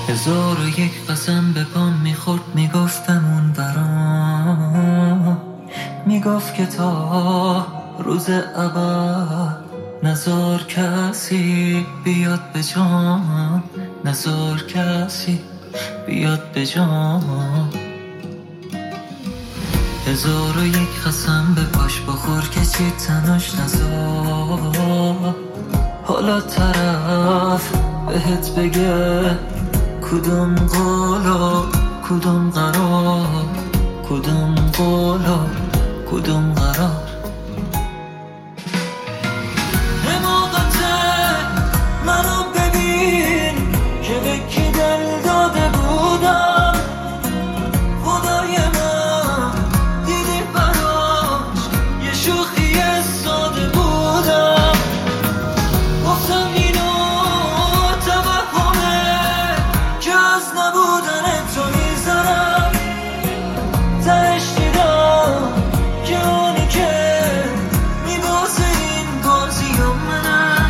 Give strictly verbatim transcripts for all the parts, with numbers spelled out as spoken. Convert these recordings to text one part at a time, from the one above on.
هزار و یک قسم به پام میخورد، میگفتم اون برام، میگفت که تا روز ابد نزار کسی بیاد به جام، نزار کسی بیاد به جام. هزار و یک قسم به پاش بخور که چی تناش نزار، حالا طرف بهت بگه کدوم قولا کدوم قرار، کدوم قولا کدوم قرار. حماقته منو ببین که به کی دل داده بودم، خدای من دیدی براش یه شوخی ساده بودم. گفتم اینو توهمه که از نبودن تو میزنم، تهش دیدم که اونی که میبازه این بازی و منم.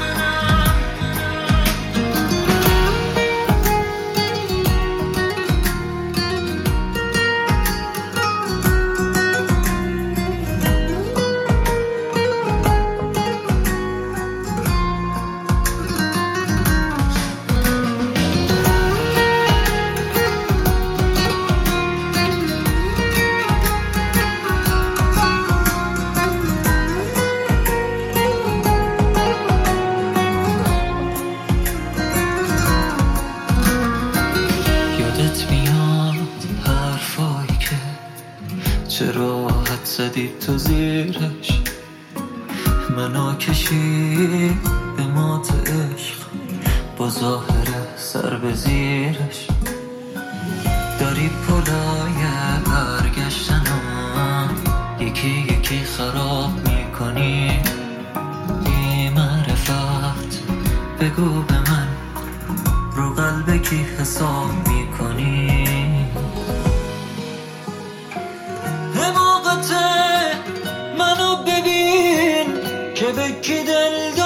یادت میاد حرفایی که چرا حد زدی تو زیرش، منو کشید به مات عشق با ظاهر سر به زیرش. داری پلای برگشتنم یکی یکی خراب میکنی، بی معرفت بگو به من رو قلب کی حساب میکنی. حماقته منو ببین که به کی دل